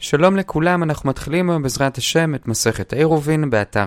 שלום לכולם, אנחנו מתחילים היום בעזרת השם את מסכת עירובין באתר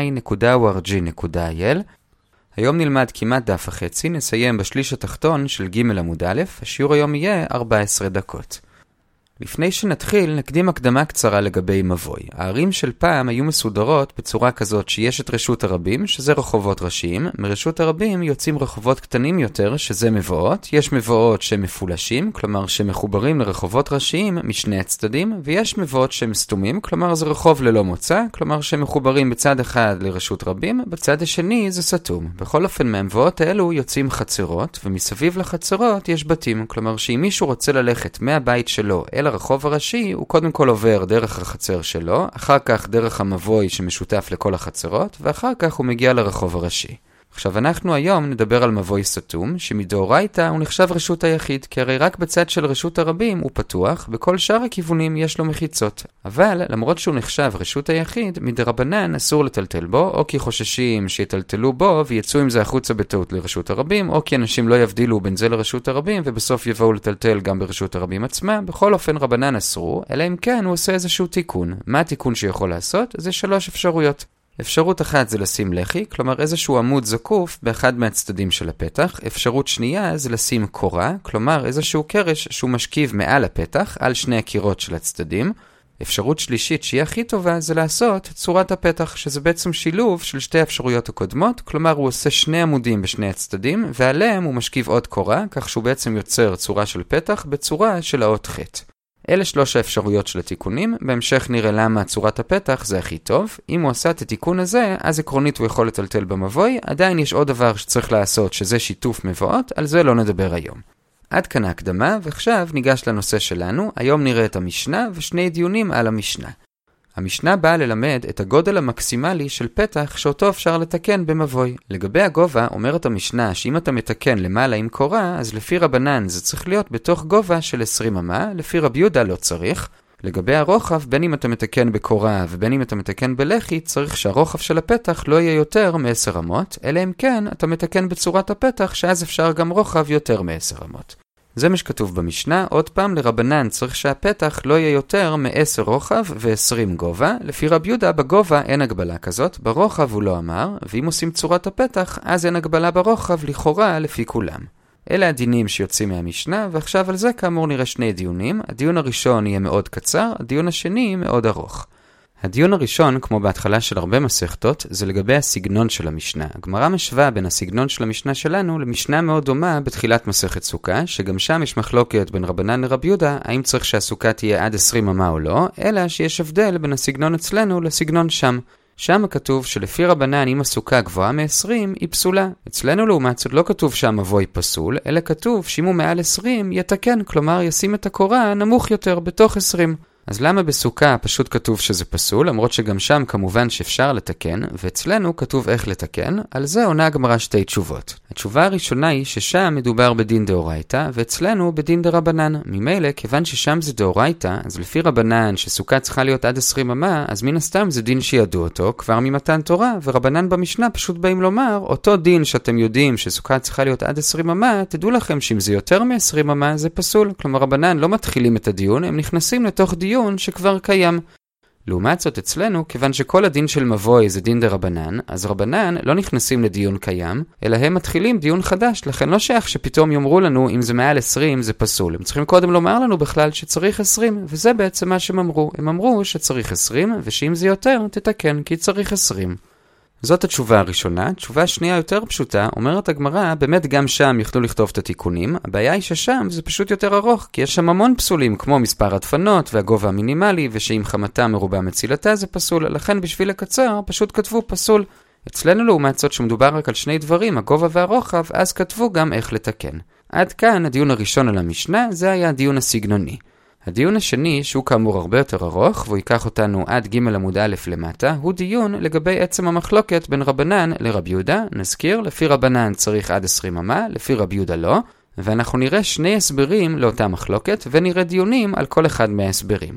sinai.org.il. היום נלמד כמעט דף וחצי, נסיים בשליש התחתון של ג' עמוד א', השיעור היום יהיה 14 דקות. לפני שנתחיל, נקדים הקדמה קצרה לגבי מבוי. הערים של פעם היו מסודרות בצורה כזאת שיש את רשות הרבים, שזה רחובות ראשיים, מרשות הרבים יוצאים רחובות קטנים יותר, שזה מבואות, יש מבואות שמפולשים, כלומר שמחוברים לרחובות ראשיים משני הצדדים, ויש מבואות שהם סתומים, כלומר זה רחוב ללא מוצא, כלומר שמחוברים בצד אחד לרשות רבים, בצד השני זה סתום. בכל אופן מהמבואות האלו יוצאים חצרות, ומסביב לחצרות יש בתים, כלומר שאם מישהו רוצה ללכת מהבית שלו אל הרחוב הראשי, הוא קודם כל עובר דרך החצר שלו, אחר כך דרך המבוי שמשותף לכל החצרות, ואחר כך הוא מגיע לרחוב הראשי. עכשיו אנחנו היום נדבר על מבוי סתום, שמדאורייתא הוא נחשב רשות היחיד, כי הרי רק בצד של רשות הרבים הוא פתוח, בכל שאר הכיוונים יש לו מחיצות. אבל למרות שהוא נחשב רשות היחיד, מדרבנן אסור לטלטל בו, או כי חוששים שיטלטלו בו ויצאו עם זה החוצה בטעות לרשות הרבים, או כי אנשים לא יבדילו בין זה לרשות הרבים, ובסוף יבואו לטלטל גם ברשות הרבים עצמה. בכל אופן רבנן אסרו, אלא אם כן הוא עושה איזשהו תיקון. מה התיקון שיכול לעשות? זה 3 אפשרויות. אפשרות אחת זה לשים לחי, כלומר איזשהו עמוד זקוף באחד מהצדדים של הפתח. אפשרות שנייה זה לשים קורה, כלומר איזשהו קרש שהוא משכיב מעל הפתח, על שני הקירות של הצדדים. אפשרות שלישית שהיא הכי טובה זה לעשות צורת הפתח, שזה בעצם שילוב של 2 האפשרויות הקודמות, כלומר הוא עושה 2 עמודים בשני הצדדים, ועליהם הוא משכיב עוד קורה, כך שהוא בעצם יוצר צורה של פתח בצורה של האות ח'. אלה 3 האפשרויות של התיקונים, בהמשך נראה למה צורת הפתח זה הכי טוב. אם הוא עשה את התיקון הזה, אז עקרונית הוא יכול לטלטל במבוי, עדיין יש עוד דבר שצריך לעשות, שזה שיתוף מבואות, על זה לא נדבר היום. עד כאן ההקדמה, ועכשיו ניגש לנושא שלנו. היום נראה את המשנה ו2 דיונים על המשנה. המשנה באה ללמד את הגודל המקסימלי של פתח שאותו אפשר לתקן במבוי. לגבי הגובה, אומרת המשנה שאם אתה מתקן למעלה עם קורה, אז לפי רבנן זה צריך להיות בתוך גובה של 20 אמה, לפי רבי יהודה לא צריך. לגבי הרוחב, בין אם אתה מתקן בקורה ובין אם אתה מתקן בלחי, צריך שהרוחב של הפתח לא יהיה יותר מ10 אמות, אלא אם כן אתה מתקן בצורת הפתח, שאז אפשר גם רוחב יותר מ10 אמות. זה מה שכתוב במשנה. עוד פעם, לרבנן צריך שהפתח לא יהיה יותר מ10 רוחב ו20 גובה. לפי רבי יהודה בגובה אין הגבלה כזאת, ברוחב הוא לא אמר, ואם עושים צורת הפתח אז אין הגבלה ברוחב לכאורה לפי כולם. אלה הדינים שיוצאים מהמשנה, ועכשיו על זה כאמור נראה 2 דיונים. הדיון הראשון יהיה מאוד קצר, הדיון השני מאוד ארוך. הדיון הראשון, כמו בהתחלה של הרבה מסכתות, זה לגבי הסגנון של המשנה. הגמרא משווה בין הסגנון של המשנה שלנו למשנה מאוד דומה בתחילת מסכת סוכה, שגם שם יש מחלוקת בין רבנן לרבי יהודה, האם צריך שהסוכה תהיה עד 20 אמה או לא, אלא שיש הבדל בין הסגנון אצלנו לסגנון שם. שם כתוב שלפי רבנן אם הסוכה גבוהה מ-20 היא פסולה. אצלנו לעומת זאת לא כתוב שהמבוי פסול, אלא כתוב שאם הוא מעל 20 יתקן, כלומר ישים את הקורה נמוך יותר בתוך 20. אז למה בסוכה פשוט כתוב שזה פסול, למרות שגם שם כמובן שאפשר לתקן, ואצלנו כתוב איך לתקן? על זה עונה הגמרא 2 תשובות. התשובה הראשונה היא ששם מדובר בדין דאורייתא, ואצלנו בדין דרבנן. ממילא, כיוון ששם זה דאורייתא, אז לפי רבנן שסוכה צריכה להיות עד 20 אמה, אז מן הסתם זה דין שידעו אותו כבר ממתן תורה, ורבנן במשנה פשוט באים לומר, אותו דין שאתם יודעים שסוכה צריכה להיות עד 20 אמה, תדעו לכם שאם זה יותר מ-20 אמה זה פסול. כלומר רבנן לא מתחילים את הדיון, הם נכנסים לתוך דיון שכבר קיים. לעומת זאת אצלנו, כיוון שכל הדין של מבוי זה דין דרבנן, אז רבנן לא נכנסים לדיון קיים, אלא הם מתחילים דיון חדש, לכן לא שייך שפתאום יאמרו לנו אם זה מעל 20 זה פסול. הם צריכים קודם לומר לנו בכלל שצריך 20, וזה בעצם מה שהם אמרו. הם אמרו שצריך 20, ושאם זה יותר תתקן כי צריך 20. זאת התשובה הראשונה. תשובה שנייה יותר פשוטה, אומרת הגמרא, באמת גם שם יכלו לכתוב את התיקונים, הבעיה היא ששם זה פשוט יותר ארוך, כי יש שם המון פסולים, כמו מספר הדפנות והגובה המינימלי, ושאם חמתה מרובה מצילתה זה פסול, לכן בשביל לקצר פשוט כתבו פסול. אצלנו לעומת זאת שמדובר רק על 2 דברים, הגובה והרוחב, אז כתבו גם איך לתקן. עד כאן הדיון הראשון על המשנה, זה היה הדיון הסגנוני. הדיון השני, שהוא כאמור הרבה יותר ארוך, והוא ייקח אותנו עד ג' עמוד א' למטה, הוא דיון לגבי עצם המחלוקת בין רבנן לרבי יהודה. נזכיר, לפי רבנן צריך עד 20 אמה, לפי רבי יהודה לא, ואנחנו נראה 2 הסברים לאותה מחלוקת, ונראה דיונים על כל אחד מההסברים.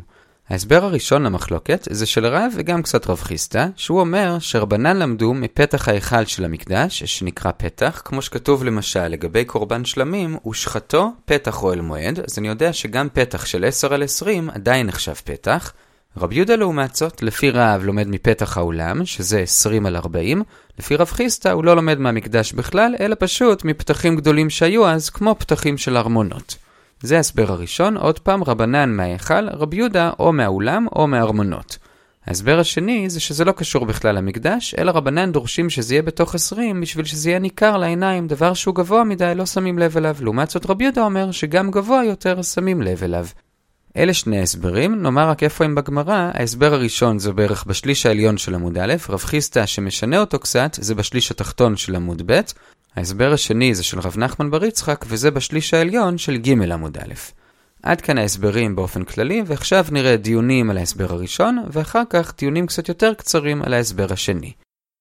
ההסבר הראשון למחלוקת זה של רב וגם קצת רב חיסדא, שהוא אומר שרבנן למדו מפתח ההיכל של המקדש, שנקרא פתח, כמו שכתוב למשל לגבי קורבן שלמים, ושחטו פתח אוהל מועד, אז אני יודע שגם פתח של 10/20 עדיין נחשב פתח. רב יהודה לעומת זאת, לפי רב לומד מפתח האולם, שזה 20/40, לפי רב חיסדא הוא לא לומד מהמקדש בכלל, אלא פשוט מפתחים גדולים שהיו אז, כמו פתחים של ארמונות. זה ההסבר הראשון, עוד פעם רבנן מההיכל, רב יהודה או מהאולם או מהארמונות. ההסבר השני זה שזה לא קשור בכלל למקדש, אלא רבנן דורשים שזה יהיה בתוך 20 בשביל שזה יהיה ניכר לעיניים, דבר שהוא גבוה מדי לא שמים לב אליו. לעומת זאת רב יהודה אומר שגם גבוה יותר שמים לב אליו. אלה שני ההסברים, נאמר רק איפה הם בגמרא. ההסבר הראשון זה בערך בשליש העליון של עמוד א', רב חיסדא שמשנה אותו קצת זה בשליש התחתון של עמוד ב'. ההסבר השני זה של רב נחמן בר יצחק, וזה בשליש העליון של ג' עמוד א'. עד כאן ההסברים באופן כללי, ועכשיו נראה דיונים על ההסבר הראשון, ואחר כך דיונים קצת יותר קצרים על ההסבר השני.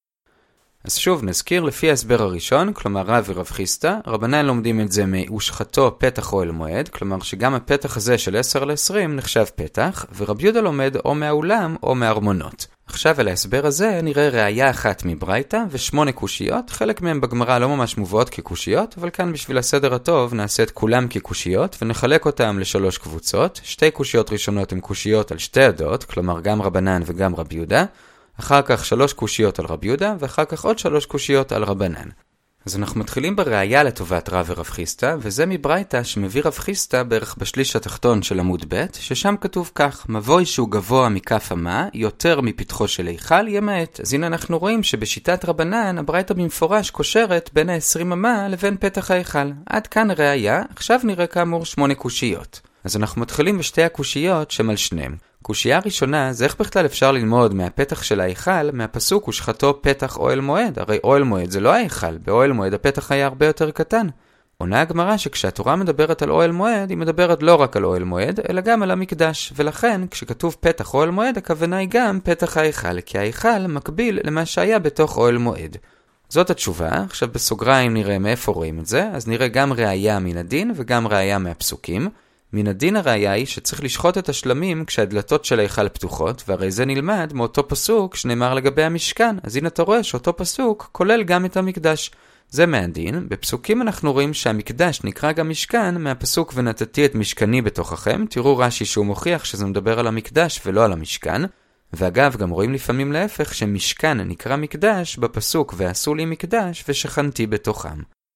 אז שוב נזכיר, לפי ההסבר הראשון, כלומר רב ורב חיסדא, רבנן לומדים את זה מ"ושחטו פתח אוהל מועד", כלומר שגם הפתח הזה של 10/20 נחשב פתח, ורב יהודה לומד או מהאולם או מהארמונות. עכשיו על ההסבר הזה נראה ראיה אחת מברייתא ו8 קושיות, חלק מהם בגמרא לא ממש מובאות כקושיות, אבל כאן בשביל הסדר הטוב נעשה את כולם כקושיות ונחלק אותם ל3 קבוצות. 2 קושיות ראשונות הן קושיות על 2 הדעות, כלומר גם רבנן וגם רב יהודה, אחר כך 3 קושיות על רב יהודה, ואחר כך עוד 3 קושיות על רבנן. אז אנחנו מתחילים בראיה לטובת רב ורב חיסדא, וזה מברייתא שמביא רב חיסדא בערך בשליש התחתון של עמוד ב', ששם כתוב כך: מבוי שהוא גבוה מכף אמה, יותר מפתחו של היכל, ימעט. אז הנה אנחנו רואים שבשיטת רבנן, הברייתא במפורש קושרת בין ה20 אמה לבין פתח ההיכל. עד כאן ראיה, עכשיו נראה כאמור 8 קושיות. אז אנחנו מתחילים בשתי הקושיות שהם על שניהם. קושייה ראשונה זה איך בכלל אפשר ללמוד מהפתח של ההיכל מהפסוק ושחטו פתח אוהל מועד. הרי אוהל מועד זה לא ההיכל, באוהל מועד הפתח היה הרבה יותר קטן. עונה הגמרא שכשהתורה מדברת על אוהל מועד, היא מדברת לא רק על אוהל מועד, אלא גם על המקדש, ולכן כשכתוב פתח אוהל מועד, הכוונה היא גם פתח ההיכל, כי ההיכל מקביל למה שהיה בתוך אוהל מועד. זאת התשובה. עכשיו בסוגריים נראה מאיפה רואים את זה, אז נראה גם ראיה מן הדין וגם ראיה מהפסוקים. מן הדין הראיה היא שצריך לשחוט את השלמים כשהדלתות של ההיכל פתוחות, והרי זה נלמד מאותו פסוק שנאמר לגבי המשכן. אז הנה אתה רואה שאותו פסוק כולל גם את המקדש. זה מהדין. בפסוקים אנחנו רואים שהמקדש נקרא גם משכן מהפסוק ונתתי את משכני בתוככם. תראו רש"י שהוא מוכיח שזה מדבר על המקדש ולא על המשכן. ואגב גם רואים לפעמים להפך שמשכן נקרא מקדש בפסוק ועשו לי מקדש ושכנתי בתוכם.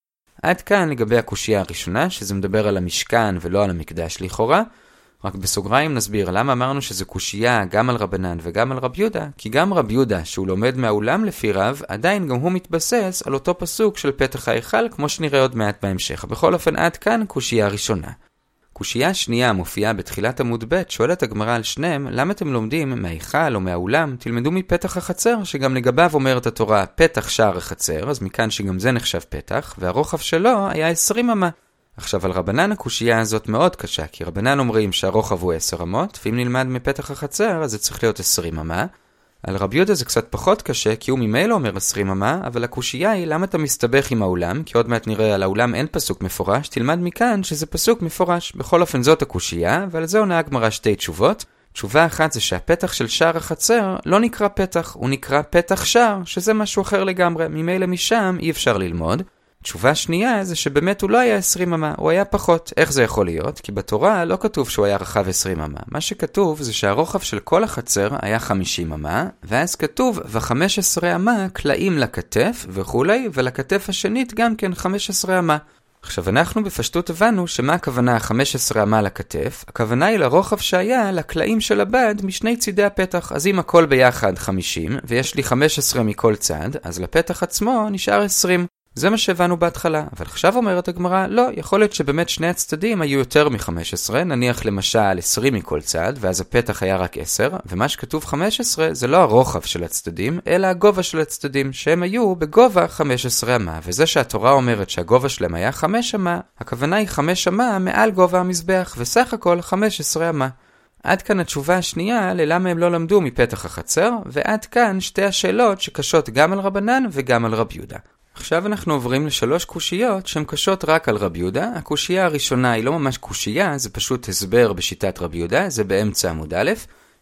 עד כאן לגבי הקושייה הראשונה, שזה מדבר על המשכן ולא על המקדש לכאורה. רק בסוגריים נסביר למה אמרנו שזה קושייה גם על רבנן וגם על רב יהודה, כי גם רב יהודה שהוא לומד מהאולם לפי רב, עדיין גם הוא מתבסס על אותו פסוק של פתח ההיכל, כמו שנראה עוד מעט בהמשך. בכל אופן עד כאן קושייה ראשונה. קושייה שנייה מופיעה בתחילת עמוד ב', שואלת הגמרא על שניהם, למה אתם לומדים מההיכל או מהאולם? תלמדו מפתח החצר, שגם לגביו אומרת התורה פתח שער החצר, אז מכאן שגם זה נחשב פתח, והרוחב שלו היה 20 אמה. עכשיו על רבנן הקושייה הזאת מאוד קשה, כי רבנן אומרים שהרוחב הוא 10 אמות, ואם נלמד מפתח החצר אז זה צריך להיות 20 אמה. על רב יהודה זה קצת פחות קשה, כי הוא ממילא אומר 20 אמה, אבל הקושייה היא למה אתה מסתבך עם האולם, כי עוד מעט נראה על האולם אין פסוק מפורש, תלמד מכאן שזה פסוק מפורש. בכל אופן זאת הקושייה, ועל זה עונה הגמרא 2 תשובות. תשובה אחת זה שהפתח של שער החצר לא נקרא פתח, הוא נקרא פתח שער, שזה משהו אחר לגמרי, ממילא משם אי אפשר ללמוד. תשובה שנייה זה שבאמת הוא לא היה 20 אמה, הוא היה פחות. איך זה יכול להיות? כי בתורה לא כתוב שהוא היה רחב 20 אמה. מה שכתוב זה שהרוחב של כל החצר היה 50 אמה, ואז כתוב ו15 אמה קלעים לכתף וכולי, ולכתף השנית גם כן 15 אמה. עכשיו אנחנו בפשטות הבנו שמה הכוונה 15 אמה לכתף? הכוונה היא לרוחב שהיה לקלעים של הבד משני צידי הפתח. אז אם הכל ביחד 50 ויש לי 15 מכל צד, אז לפתח עצמו נשאר 20. זה מה שהבנו בהתחלה, אבל עכשיו אומרת הגמרא, לא, יכול להיות שבאמת שני הצדדים היו יותר מ-15, נניח למשל 20 מכל צד, ואז הפתח היה רק 10, ומה שכתוב 15 זה לא הרוחב של הצדדים, אלא הגובה של הצדדים, שהם היו בגובה 15 אמה, וזה שהתורה אומרת שהגובה שלהם היה 5 אמה, הכוונה היא 5 אמה מעל גובה המזבח, וסך הכל 15 אמה. עד כאן התשובה השנייה ללמה הם לא למדו מפתח החצר, ועד כאן שתי השאלות שקשות גם על רבנן וגם על רב יהודה. עכשיו אנחנו עוברים ל3 קושיות שהן קשות רק על רב יהודה. הקושייה הראשונה היא לא ממש קושייה, זה פשוט הסבר בשיטת רב יהודה, זה באמצע עמוד א'.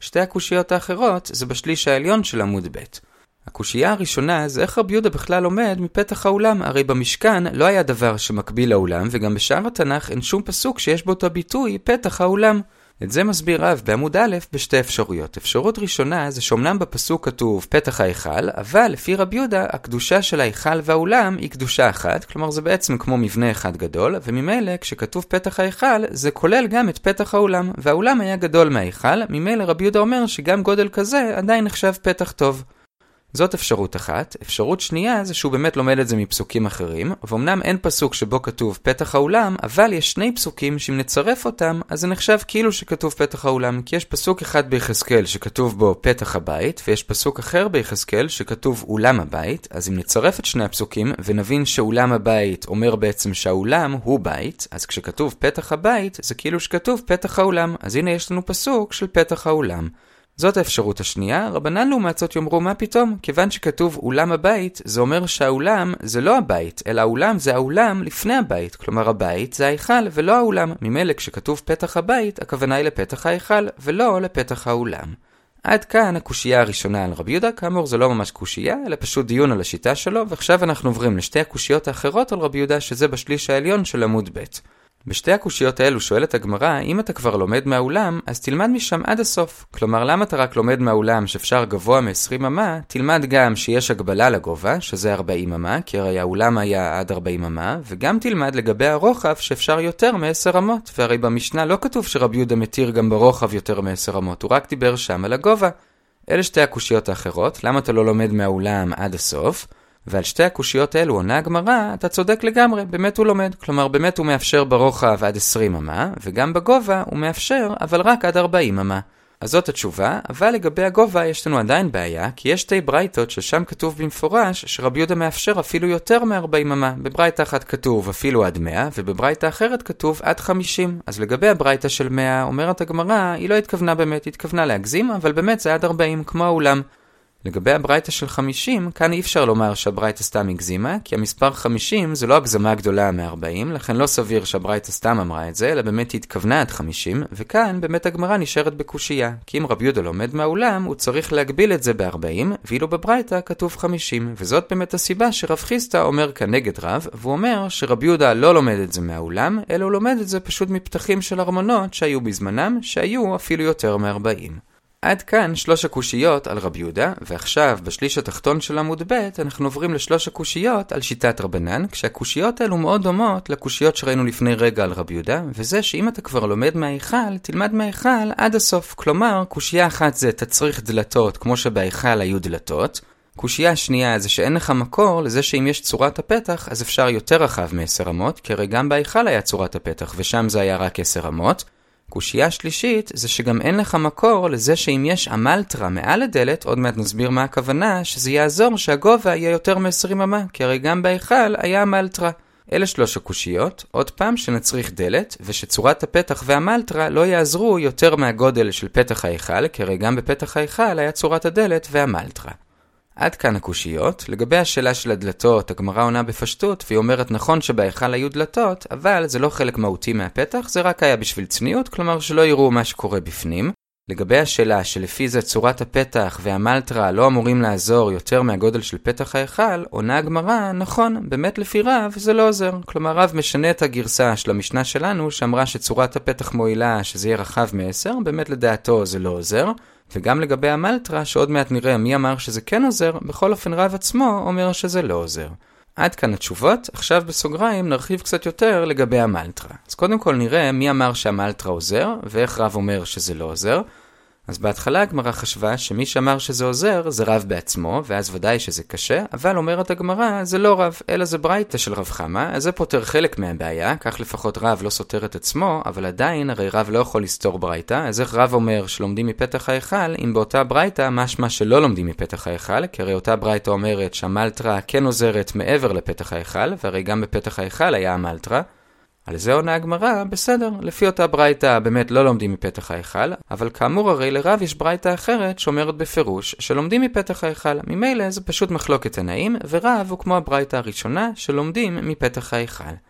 שתי הקושיות האחרות זה בשליש העליון של עמוד ב'. הקושייה הראשונה זה איך רבי יהודה בכלל עומד מפתח האולם, הרי במשכן לא היה דבר שמקביל לאולם, וגם בשאר התנ"ך אין שום פסוק שיש בו את הביטוי פתח האולם. את זה מסביר רב בעמוד א' בשתי אפשרויות. אפשרות ראשונה זה שאומנם בפסוק כתוב פתח ההיכל, אבל לפי רבי יהודה הקדושה של ההיכל והאולם היא קדושה אחת, כלומר זה בעצם כמו מבנה אחד גדול, וממילא כשכתוב פתח ההיכל זה כולל גם את פתח האולם, והאולם היה גדול מההיכל, ממילא רבי יהודה אומר שגם גודל כזה עדיין נחשב פתח טוב. זאת אפשרות אחת. אפשרות שנייה זה שהוא באמת לומד את זה מפסוקים אחרים, ואומנם אין פסוק שבו כתוב פתח האולם, אבל יש שני פסוקים שאם נצרף אותם, אז זה נחשב כאילו שכתוב פתח האולם, כי יש פסוק אחד ביחזקאל שכתוב בו פתח הבית, ויש פסוק אחר ביחזקאל שכתוב אולם הבית, אז אם נצרף את שני הפסוקים ונבין שאולם הבית אומר בעצם שהאולם הוא בית, אז כשכתוב פתח הבית זה כאילו שכתוב פתח האולם, אז הנה יש לנו פסוק של פתח האולם. זאת האפשרות השנייה. רבנן לעומת זאת יאמרו מה פתאום, כיוון שכתוב אולם הבית, זה אומר שהאולם זה לא הבית, אלא האולם זה האולם לפני הבית, כלומר הבית זה ההיכל ולא האולם. ממילא כשכתוב פתח הבית, הכוונה היא לפתח ההיכל ולא לפתח האולם. עד כאן הקושייה הראשונה על רבי יהודה, כאמור זה לא ממש קושייה, אלא פשוט דיון על השיטה שלו, ועכשיו אנחנו עוברים לשתי הקושיות האחרות על רבי יהודה, שזה בשליש העליון של עמוד ב'. בשתי הקושיות האלו שואלת הגמרא, אם אתה כבר לומד מהאולם, אז תלמד משם עד הסוף. כלומר, למה אתה רק לומד מהאולם שאפשר גבוה מ-20 אמה, תלמד גם שיש הגבלה לגובה, שזה 40 אמה, כי הרי האולם היה עד 40 אמה, וגם תלמד לגבי הרוחב שאפשר יותר מ-10 אמות, והרי במשנה לא כתוב שרבי יהודה מתיר גם ברוחב יותר מ-10 אמות, הוא רק דיבר שם על הגובה. אלה שתי הקושיות האחרות, למה אתה לא לומד מהאולם עד הסוף? ועל שתי הקושיות האלו עונה הגמרא, אתה צודק לגמרי, באמת הוא לומד. כלומר, באמת הוא מאפשר ברוחב עד 20 אמה, וגם בגובה הוא מאפשר, אבל רק עד 40 אמה. אז זאת התשובה, אבל לגבי הגובה יש לנו עדיין בעיה, כי יש שתי ברייתות ששם כתוב במפורש שרבי יהודה מאפשר אפילו יותר מ-40 אמה. בברייתה אחת כתוב אפילו עד 100, ובברייתה אחרת כתוב עד 50. אז לגבי הברייתה של 100, אומרת הגמרא, היא לא התכוונה באמת, היא התכוונה להגזים, אבל באמת זה עד 40, כמו האולם. לגבי הברייתה של 50, כאן אי אפשר לומר שהברייתה סתם הגזימה, כי המספר 50 זה לא הגזמה גדולה מ-40, לכן לא סביר שהברייתה סתם אמרה את זה, אלא באמת היא התכוונה עד 50, וכאן באמת הגמרא נשארת בקושייה, כי אם רבי יהודה לומד מהאולם, הוא צריך להגביל את זה ב-40, ואילו בברייתה כתוב 50, וזאת באמת הסיבה שרב חיסטה אומר כנגד רב, והוא אומר שרבי יהודה לא לומד את זה מהאולם, אלא הוא לומד את זה פשוט מפתחים של ארמונות שהיו בזמנם, שהיו אפילו יותר מ-40. עד כאן 3 הקושיות על רבי יהודה, ועכשיו בשליש התחתון של עמוד ב' אנחנו עוברים ל3 הקושיות על שיטת רבנן, כשהקושיות האלו מאוד דומות לקושיות שראינו לפני רגע על רבי יהודה, וזה שאם אתה כבר לומד מההיכל, תלמד מההיכל עד הסוף. כלומר, קושייה אחת זה תצריך דלתות כמו שבהיכל היו דלתות, קושייה שנייה זה שאין לך מקור לזה שאם יש צורת הפתח אז אפשר יותר רחב מ10 אמות, כי הרי גם בהיכל היה צורת הפתח ושם זה היה רק 10 אמות. קושייה שלישית זה שגם אין לך מקור לזה שאם יש אמלטרה מעל הדלת, עוד מעט נסביר מה הכוונה, שזה יעזור שהגובה יהיה יותר מ-20 אמה, כי הרי גם בהיכל היה אמלטרה. אלה 3 הקושיות, עוד פעם שנצריך דלת, ושצורת הפתח והמלטרה לא יעזרו יותר מהגודל של פתח ההיכל, כי הרי גם בפתח ההיכל היה צורת הדלת והמלטרה. עד כאן הקושיות. לגבי השאלה של הדלתות, הגמרא עונה בפשטות, והיא אומרת נכון שבהיכל היו דלתות, אבל זה לא חלק מהותי מהפתח, זה רק היה בשביל צניעות, כלומר שלא יראו מה שקורה בפנים. לגבי השאלה שלפי זה צורת הפתח והמלטרה לא אמורים לעזור יותר מהגודל של פתח ההיכל, עונה הגמרא, נכון, באמת לפי רב זה לא עוזר. כלומר רב משנה את הגרסה של המשנה שלנו, שאמרה שצורת הפתח מועילה שזה יהיה רחב מ-10, באמת לדעתו זה לא עוזר. וגם לגבי המלטרה, שעוד מעט נראה מי אמר שזה כן עוזר, בכל אופן רב עצמו אומר שזה לא עוזר. עד כאן התשובות, עכשיו בסוגריים נרחיב קצת יותר לגבי המלטרה. אז קודם כל נראה מי אמר שהמלטרה עוזר, ואיך רב אומר שזה לא עוזר. אז בהתחלה הגמרא חשבה שמי שאמר שזה עוזר זה רב בעצמו, ואז ודאי שזה קשה, אבל אומרת הגמרא זה לא רב, אלא זה ברייתא של רב חמא, אז זה פותר חלק מהבעיה, כך לפחות רב לא סותר את עצמו, אבל עדיין הרי רב לא יכול לסתור ברייתא, אז איך רב אומר שלומדים מפתח ההיכל, אם באותה ברייתא משמע שלא לומדים מפתח ההיכל, כי הרי אותה ברייתא אומרת שהמלטרה כן עוזרת מעבר לפתח ההיכל, והרי גם בפתח ההיכל היה המלטרה, על זה עונה הגמרא, בסדר, לפי אותה ברייתא באמת לא לומדים מפתח ההיכל, אבל כאמור הרי לרב יש ברייתא אחרת שאומרת בפירוש שלומדים מפתח ההיכל, ממילא זה פשוט מחלוקת תנאים, ורב הוא כמו הברייתא הראשונה שלומדים מפתח ההיכל.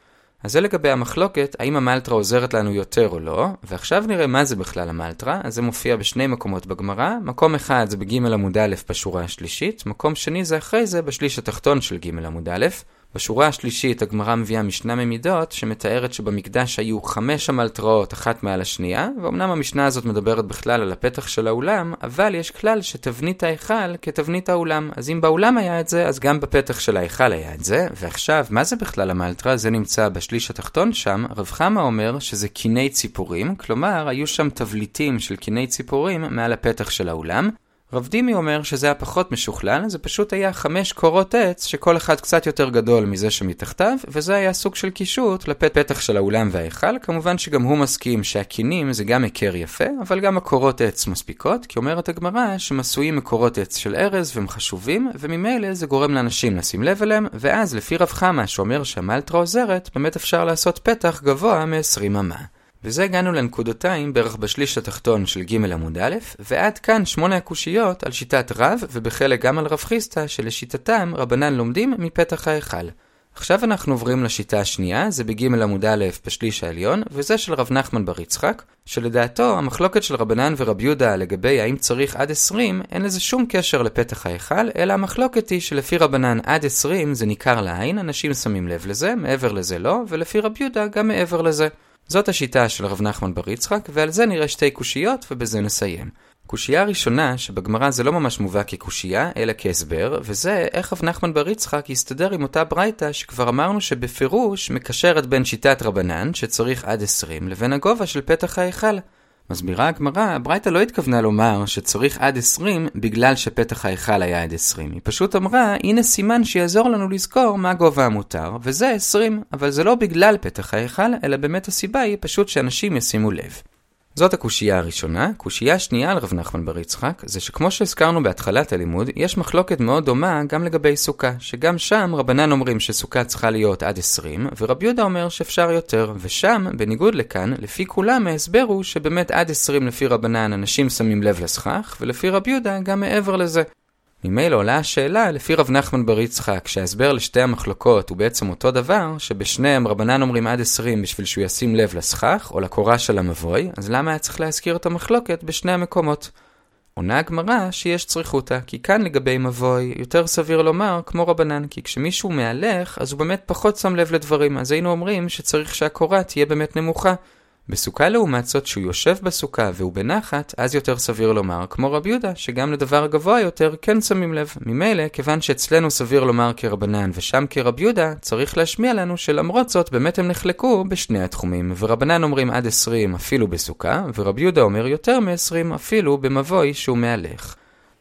אז זה לגבי המחלוקת, האם המלטרה עוזרת לנו יותר או לא, ועכשיו נראה מה זה בכלל המלטרה. אז זה מופיע בשני מקומות בגמרא. מקום אחד זה בג' עמוד א' בשורה השלישית, מקום שני זה אחרי זה בשליש התחתון של ג' עמוד א'. בשורה השלישית הגמרא מביאה משנה ממידות שמתארת שבמקדש היו 5 המלטראות אחת מעל השנייה, ואומנם המשנה הזאת מדברת בכלל על הפתח של האולם, אבל יש כלל שתבנית ההיכל כתבנית האולם. אז אם באולם היה את זה, אז גם בפתח של ההיכל היה את זה. ועכשיו, מה זה בכלל המלטרה? זה נמצא בשליש התחתון שם. רב חמא אומר שזה קיני ציפורים, כלומר היו שם תבליטים של קיני ציפורים מעל הפתח של האולם. רב דימי אומר שזה היה פחות משוכלל, זה פשוט היה 5 קורות עץ שכל אחד קצת יותר גדול מזה שמתחתיו, וזה היה סוג של קישוט לפתח של האולם וההיכל. כמובן שגם הוא מסכים שהקינים זה גם עיקר יפה, אבל גם הקורות עץ מספיקות, כי אומרת הגמרא שמסויים מקורות עץ של ארז והם חשובים, וממילא זה גורם לאנשים לשים לב אליהם, ואז לפי רב חמא שאומר שהמלטרה עוזרת, באמת אפשר לעשות פתח גבוה מ-20 אמה. וזה הגענו לנקודותיים בערך בשליש התחתון של ג' עמוד א', ועד כאן 8 הקושיות על שיטת רב, ובחלק גם על רב חיסטה שלשיטתם רבנן לומדים מפתח ההיכל. עכשיו אנחנו עוברים לשיטה השנייה, זה בג' עמוד א' בשליש העליון, וזה של רב נחמן בר יצחק, שלדעתו המחלוקת של רבנן ורב יהודה לגבי האם צריך עד 20, אין לזה שום קשר לפתח ההיכל, אלא המחלוקת היא שלפי רבנן עד 20 זה ניכר לעין, אנשים שמים לב לזה, מעבר לזה לא, ולפי רב יהודה גם מעבר לזה. זאת השיטה של רב נחמן בר יצחק, ועל זה נראה 2 קושיות ובזה נסיים. קושייה הראשונה, שבגמרא זה לא ממש מובא כקושייה, אלא כהסבר, וזה איך רב נחמן בר יצחק יסתדר עם אותה ברייתא שכבר אמרנו שבפירוש מקשרת בין שיטת רבנן, שצריך עד 20, לבין הגובה של פתח ההיכל. מסבירה הגמרא, הברייתא לא התכוונה לומר שצריך עד 20 בגלל שפתח ההיכל היה עד 20. היא פשוט אמרה, הנה סימן שיעזור לנו לזכור מה גובה המותר, וזה 20, אבל זה לא בגלל פתח ההיכל, אלא באמת הסיבה היא פשוט שאנשים ישימו לב. זאת הקושייה הראשונה. קושייה שנייה על רב נחמן בר יצחק, זה שכמו שהזכרנו בהתחלת הלימוד, יש מחלוקת מאוד דומה גם לגבי סוכה, שגם שם רבנן אומרים שסוכה צריכה להיות עד 20, ורב יהודה אומר שאפשר יותר, ושם, בניגוד לכאן, לפי כולם ההסבר הוא שבאמת עד 20 לפי רבנן אנשים שמים לב לסכך, ולפי רב יהודה גם מעבר לזה. ממילא עולה השאלה, לפי רב נחמן בר יצחק, שההסבר לשתי המחלוקות הוא בעצם אותו דבר, שבשניהם רבנן אומרים עד 20 בשביל שהוא ישים לב לסכך, או לקורה של המבוי, אז למה היה צריך להזכיר את המחלוקת בשני המקומות? עונה הגמרא שיש צריכותה, כי כאן לגבי מבוי יותר סביר לומר כמו רבנן, כי כשמישהו מהלך, אז הוא באמת פחות שם לב לדברים, אז היינו אומרים שצריך שהקורה תהיה באמת נמוכה. בסוכה לעומת זאת שהוא יושב בסוכה והוא בנחת, אז יותר סביר לומר כמו רב יהודה, שגם לדבר גבוה יותר כן שמים לב. ממילא, כיוון שאצלנו סביר לומר כרבנן ושם כרב יהודה, צריך להשמיע לנו שלמרות זאת באמת הם נחלקו בשני התחומים, ורבנן אומרים עד 20 אפילו בסוכה, ורב יהודה אומר יותר מ-20 אפילו במבוי שהוא מהלך.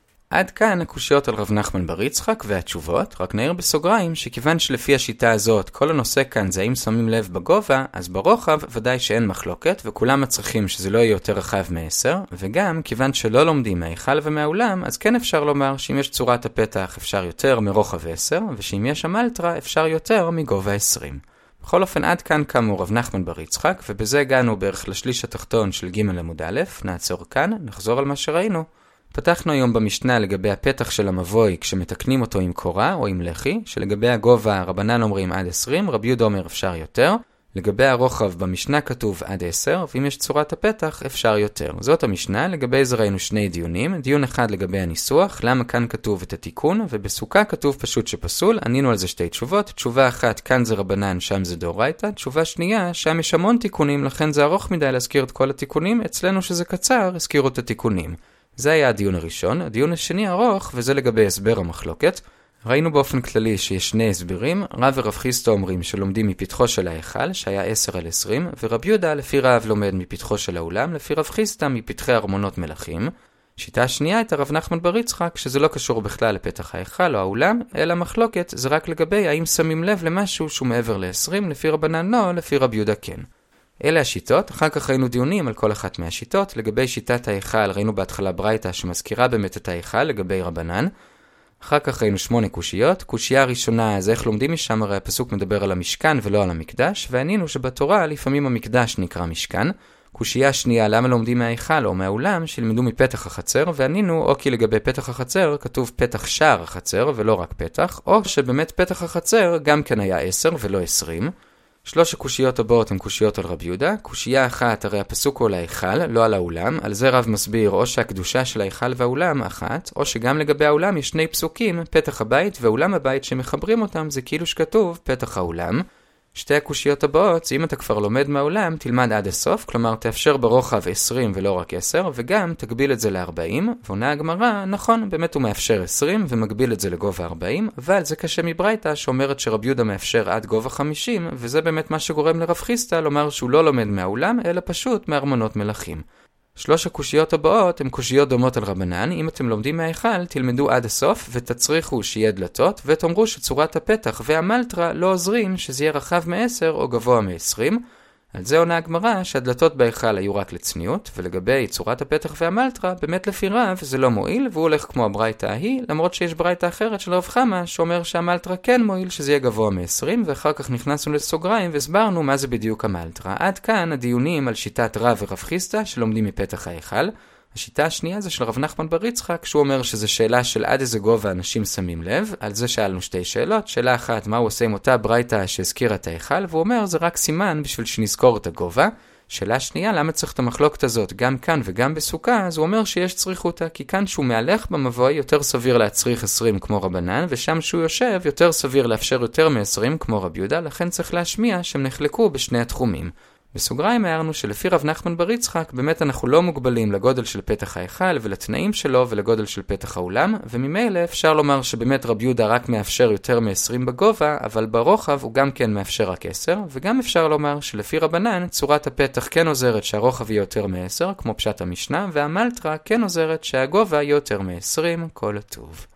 עד כאן הקושיות על רב נחמן בר יצחק והתשובות, רק נעיר בסוגריים שכיוון שלפי השיטה הזאת כל הנושא כאן זה אם שמים לב בגובה, אז ברוחב ודאי שאין מחלוקת וכולם מצריכים שזה לא יהיה יותר רחב מ-10, וגם כיוון שלא לומדים מההיכל ומהאולם, אז כן אפשר לומר שאם יש צורת הפתח אפשר יותר מרוחב 10, ושאם יש המלטרה אפשר יותר מגובה 20. בכל אופן עד כאן כאמור רב נחמן בר יצחק, ובזה הגענו בערך לשליש התחתון של ג' עמוד א', נעצור כאן, נחזור על מה שראינו. פתחנו היום במשנה לגבי הפתח של המבוי כשמתקנים אותו עם קורה או עם לחי, שלגבי הגובה רבנן אומרים עד 20, רב יהודה אומר אפשר יותר. לגבי הרוחב במשנה כתוב עד 10, ואם יש צורת הפתח אפשר יותר. זאת המשנה, לגבי זה ראינו 2 דיונים. דיון אחד לגבי הניסוח, למה כאן כתוב את התיקון, ובסוכה כתוב פשוט שפסול. ענינו על זה 2 תשובות. תשובה אחת, כאן זה רבנן, שם זה דאורייתא. תשובה שנייה, שם יש המון תיקונים, לכן זה ארוך מדי להזכיר את כל התיקונים. אצלנו שזה קצר, הזכירו את התיקונים. זה היה הדיון הראשון. הדיון השני ארוך, וזה לגבי הסבר המחלוקת. ראינו באופן כללי שיש 2 הסברים. רב ורב חיסטה אומרים שלומדים מפתחו של ההיכל, שהיה 10 על 20, ורב יהודה לפי רב לומד מפתחו של האולם, לפי רב חיסטה מפתחי ארמונות מלכים. שיטה השנייה הייתה רב נחמן בר יצחק, שזה לא קשור בכלל לפתח ההיכל או האולם, אלא מחלוקת זה רק לגבי האם שמים לב למשהו שהוא מעבר ל-20, לפי רבנן לא, לפי רב יהודה כן. אלה השיטות, אחר כך ראינו דיונים על כל אחת מהשיטות. לגבי שיטת ההיכל ראינו בהתחלה ברייתא שמזכירה באמת את ההיכל לגבי רבנן. אחר כך ראינו 8 קושיות. קושייה הראשונה זה איך לומדים משם, הרי הפסוק מדבר על המשכן ולא על המקדש, וענינו שבתורה לפעמים המקדש נקרא משכן. קושייה שנייה, למה לומדים מההיכל או מהאולם, שלמדו מפתח החצר, וענינו או כי לגבי פתח החצר כתוב פתח שער החצר ולא רק פתח, או שבאמת פתח החצר גם כן היה 10 ולא 20. 3 הקושיות הבאות הן קושיות על רבי יהודה. קושייה אחת, הרי הפסוק הוא על ההיכל, לא על האולם. על זה רב מסביר או שהקדושה של ההיכל והאולם אחת, או שגם לגבי האולם יש 2 פסוקים, פתח הבית ואולם הבית שמחברים אותם, זה כאילו שכתוב פתח האולם. 2 הקושיות הבאות, אם אתה כבר לומד מהאולם, תלמד עד הסוף, כלומר תאפשר ברוחב 20 ולא רק 10, וגם תגביל את זה ל-40, ועונה הגמרא, נכון, באמת הוא מאפשר 20 ומגביל את זה לגובה 40, אבל זה קשה מברייתא שאומרת שרבי יהודה מאפשר עד גובה 50, וזה באמת מה שגורם לרב חיסדא לומר שהוא לא לומד מהאולם, אלא פשוט מארמונות מלכים. 3 הקושיות הבאות הן קושיות דומות על רבנן. אם אתם לומדים מההיכל, תלמדו עד הסוף ותצריכו שיהיה דלתות, ותאמרו שצורת הפתח והמלטרה לא עוזרים שזה יהיה רחב מ-10 או גבוה מ-20. על זה עונה הגמרא שהדלתות בהיכל היו רק לצניעות, ולגבי צורת הפתח והמלטרה, באמת לפי רב זה לא מועיל, והוא הולך כמו הברייתא ההיא, למרות שיש ברייתא אחרת של רב חמא שאומר שהמלטרה כן מועיל שזה יהיה גבוה מ-20, ואחר כך נכנסנו לסוגריים והסברנו מה זה בדיוק המלטרה. עד כאן הדיונים על שיטת רב ורב חיסדא שלומדים מפתח ההיכל. השיטה השנייה זה של רב נחמן בר יצחק, שהוא אומר שזה שאלה של עד איזה גובה אנשים שמים לב. על זה שאלנו 2 שאלות. שאלה אחת, מה הוא עושה עם אותה ברייתא שהזכירה את ההיכל, והוא אומר זה רק סימן בשביל שנזכור את הגובה. שאלה שנייה, למה צריך את המחלוקת הזאת גם כאן וגם בסוכה? אז הוא אומר שיש צריכותה, כי כאן שהוא מהלך במבוי יותר סביר להצריך 20 כמו רבנן, ושם שהוא יושב יותר סביר לאפשר יותר מ-20 כמו רבי יהודה, לכן צריך להשמיע שהם נחלקו בשני התחומים. בסוגריים הערנו שלפי רב נחמן בר יצחק באמת אנחנו לא מוגבלים לגודל של פתח ההיכל ולתנאים שלו ולגודל של פתח האולם, וממילא אפשר לומר שבאמת רבי יהודה רק מאפשר יותר מ-20 בגובה, אבל ברוחב הוא גם כן מאפשר רק 10, וגם אפשר לומר שלפי רבנן צורת הפתח כן עוזרת שהרוחב יהיה יותר מ-10 כמו פשט המשנה, והמלטרה כן עוזרת שהגובה יהיה יותר מ-20. כל הטוב.